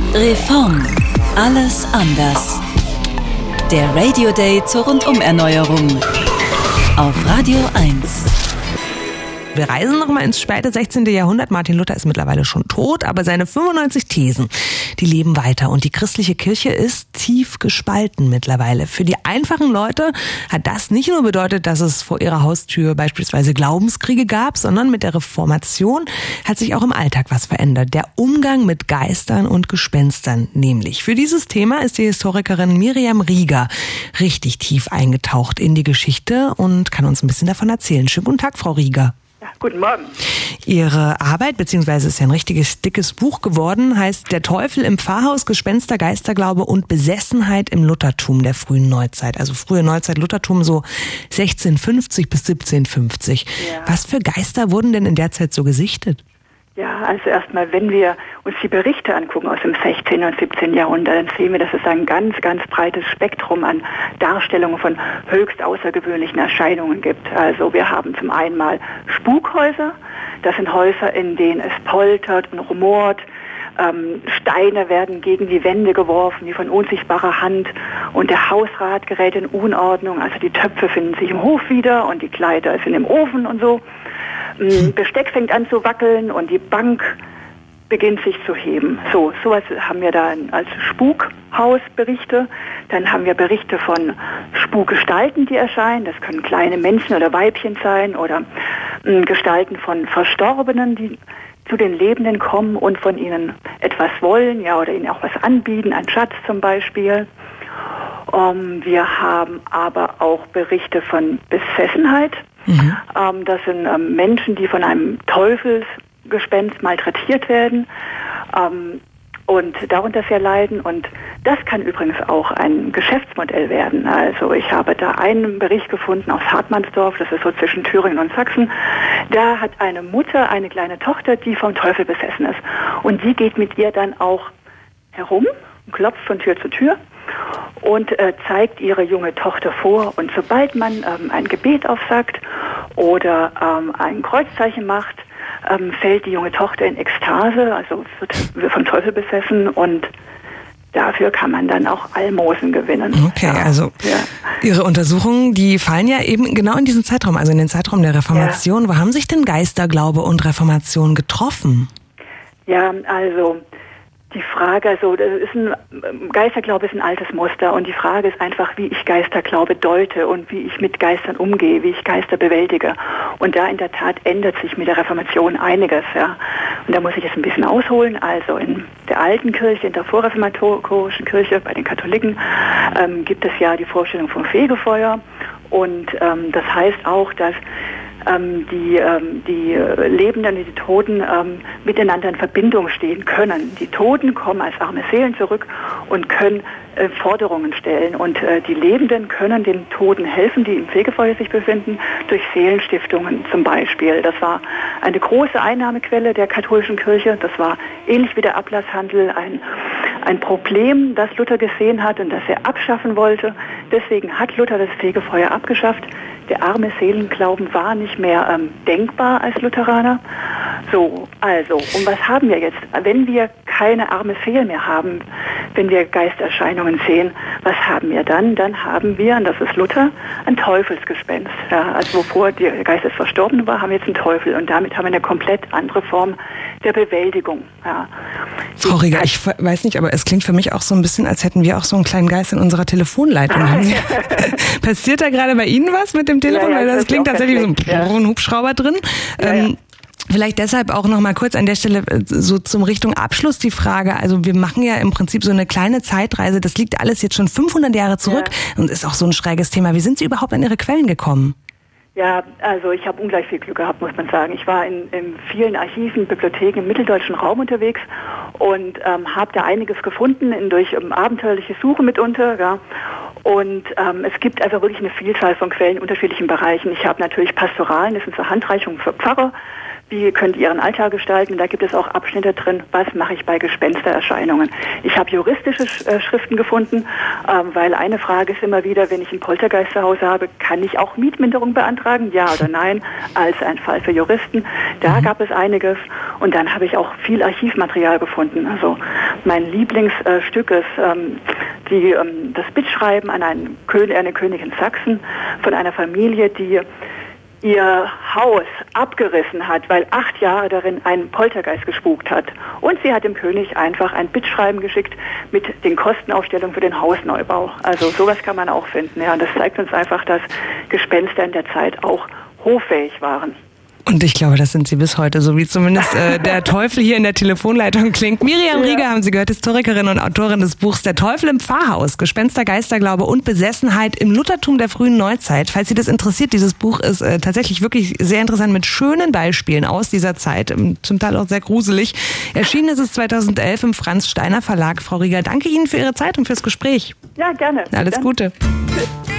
Reform. Alles anders. Der Radio Day zur Rundum-Erneuerung. Auf Radio 1. Wir reisen nochmal ins späte 16. Jahrhundert. Martin Luther ist mittlerweile schon tot, aber seine 95 Thesen, die leben weiter. Und die christliche Kirche ist tief gespalten mittlerweile. Für die einfachen Leute hat das nicht nur bedeutet, dass es vor ihrer Haustür beispielsweise Glaubenskriege gab, sondern mit der Reformation hat sich auch im Alltag was verändert. Der Umgang mit Geistern und Gespenstern nämlich. Für dieses Thema ist die Historikerin Miriam Rieger richtig tief eingetaucht in die Geschichte und kann uns ein bisschen davon erzählen. Schönen guten Tag, Frau Rieger. Ja, guten Morgen. Ihre Arbeit, beziehungsweise ist ja ein richtiges dickes Buch geworden, heißt Der Teufel im Pfarrhaus, Gespenster, Geisterglaube und Besessenheit im Luthertum der frühen Neuzeit. Also frühe Neuzeit, Luthertum so 1650 bis 1750. Ja. Was für Geister wurden denn in der Zeit so gesichtet? Ja, also erstmal, wenn wir uns die Berichte angucken aus dem 16. und 17. Jahrhundert, dann sehen wir, dass es ein ganz, ganz breites Spektrum an Darstellungen von höchst außergewöhnlichen Erscheinungen gibt. Also wir haben zum einen mal Spukhäuser. Das sind Häuser, in denen es poltert und rumort. Steine werden gegen die Wände geworfen, wie von unsichtbarer Hand. Und der Hausrat gerät in Unordnung. Also die Töpfe finden sich im Hof wieder und die Kleider sind im Ofen und so. Besteck fängt an zu wackeln und die Bank beginnt sich zu heben. Sowas haben wir da als Spukhausberichte. Dann haben wir Berichte von Spukgestalten, die erscheinen. Das können kleine Menschen oder Weibchen sein oder Gestalten von Verstorbenen, die zu den Lebenden kommen und von ihnen etwas wollen, ja, oder ihnen auch was anbieten, ein Schatz zum Beispiel. Wir haben aber auch Berichte von Besessenheit. Das sind Menschen, die von einem Teufelsgespenst malträtiert werden und darunter sehr leiden. Und das kann übrigens auch ein Geschäftsmodell werden. Also ich habe da einen Bericht gefunden aus Hartmannsdorf, das ist so zwischen Thüringen und Sachsen. Da hat eine Mutter eine kleine Tochter, die vom Teufel besessen ist. Und die geht mit ihr dann auch herum und klopft von Tür zu Tür und zeigt ihre junge Tochter vor. Und sobald man ein Gebet aufsagt oder ein Kreuzzeichen macht, fällt die junge Tochter in Ekstase, also wird vom Teufel besessen und dafür kann man dann auch Almosen gewinnen. Okay, ja. Also Ihre Untersuchungen, die fallen ja eben genau in diesen Zeitraum, also in den Zeitraum der Reformation. Ja. Wo haben sich denn Geisterglaube und Reformation getroffen? Ja, also die Frage, Geisterglaube ist ein altes Muster und die Frage ist einfach, wie ich Geisterglaube deute und wie ich mit Geistern umgehe, wie ich Geister bewältige. Und da in der Tat ändert sich mit der Reformation einiges, ja. Und da muss ich jetzt ein bisschen ausholen. Also in der alten Kirche, in der vorreformatorischen Kirche, bei den Katholiken, gibt es ja die Vorstellung vom Fegefeuer. Und das heißt auch, dass die Lebenden und die Toten miteinander in Verbindung stehen können. Die Toten kommen als arme Seelen zurück und können Forderungen stellen. Und die Lebenden können den Toten helfen, die im Fegefeuer sich befinden, durch Seelenstiftungen zum Beispiel. Das war eine große Einnahmequelle der katholischen Kirche. Das war ähnlich wie der Ablasshandel ein Problem, das Luther gesehen hat und das er abschaffen wollte. Deswegen hat Luther das Fegefeuer abgeschafft. Der arme Seelenglauben war nicht mehr denkbar als Lutheraner. So, also, und was haben wir jetzt? Wenn wir keine arme Seele mehr haben, wenn wir Geisterscheinungen sehen, was haben wir dann? Dann haben wir, und das ist Luther, ein Teufelsgespenst. Ja, also wovor der Geist des Verstorbenen war, haben wir jetzt einen Teufel. Und damit haben wir eine komplett andere Form der Bewältigung. Ja. Frau Rieger, ich weiß nicht, aber es klingt für mich auch so ein bisschen, als hätten wir auch so einen kleinen Geist in unserer Telefonleitung. Passiert da gerade bei Ihnen was mit dem Telefon? Ja, weil das klingt tatsächlich wie so ein Hubschrauber drin. Ja. Vielleicht deshalb auch noch mal kurz an der Stelle so zum Richtung Abschluss die Frage. Also wir machen ja im Prinzip so eine kleine Zeitreise. Das liegt alles jetzt schon 500 Jahre zurück und ist auch so ein schräges Thema. Wie sind Sie überhaupt an Ihre Quellen gekommen? Ja, also ich habe ungleich viel Glück gehabt, muss man sagen. Ich war in vielen Archiven, Bibliotheken im mitteldeutschen Raum unterwegs und habe da einiges gefunden durch abenteuerliche Suche mitunter. Ja. Und es gibt einfach wirklich eine Vielzahl von Quellen in unterschiedlichen Bereichen. Ich habe natürlich Pastoralen, das sind so Handreichungen für Pfarrer, wie könnt ihr Ihren Alltag gestalten? Da gibt es auch Abschnitte drin, was mache ich bei Gespenstererscheinungen. Ich habe juristische Schriften gefunden, weil eine Frage ist immer wieder, wenn ich einen Poltergeist zu Hause habe, kann ich auch Mietminderung beantragen? Ja oder nein? Als ein Fall für Juristen. Da gab es einiges. Und dann habe ich auch viel Archivmaterial gefunden. Also mein Lieblingsstück ist das Bittschreiben an eine Königin Sachsen von einer Familie, die ihr Haus abgerissen hat, weil 8 Jahre darin ein Poltergeist gespukt hat. Und sie hat dem König einfach ein Bittschreiben geschickt mit den Kostenaufstellungen für den Hausneubau. Also sowas kann man auch finden. Ja, und das zeigt uns einfach, dass Gespenster in der Zeit auch hoffähig waren. Und ich glaube, das sind sie bis heute, so wie zumindest der Teufel hier in der Telefonleitung klingt. Miriam Rieger haben Sie gehört, Historikerin und Autorin des Buchs Der Teufel im Pfarrhaus, Gespenster, Geisterglaube und Besessenheit im Luthertum der frühen Neuzeit. Falls Sie das interessiert, dieses Buch ist tatsächlich wirklich sehr interessant mit schönen Beispielen aus dieser Zeit, zum Teil auch sehr gruselig. Erschienen ist es 2011 im Franz Steiner Verlag. Frau Rieger, danke Ihnen für Ihre Zeit und fürs Gespräch. Ja, gerne. Alles Gute. Tschüss.